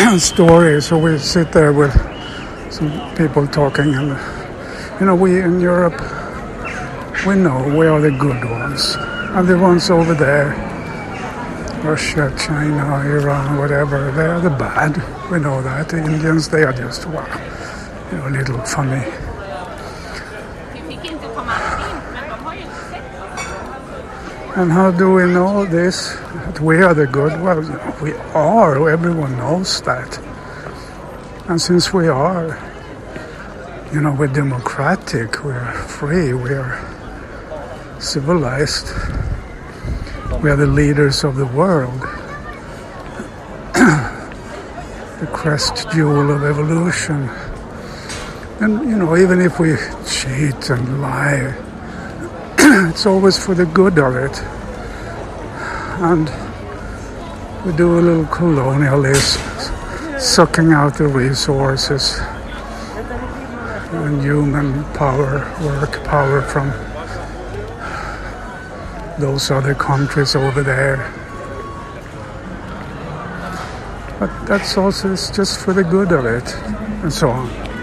story. So we sit there with some people talking, and we in Europe, we know we are the good ones, and the ones over there, Russia, China, Iran, whatever, they are the bad. We know that. The Indians, they are just a little funny. And how do we know this? That we are the good? Well, we are. Everyone knows that. And since we are, we're democratic, we're free, we're civilized, we are the leaders of the world, the crest jewel of evolution. And, even if we cheat and lie, it's always for the good of it. And we do a little colonialism, sucking out the resources and human power from those other countries over there. But that's also, it's just for the good of it, and so on.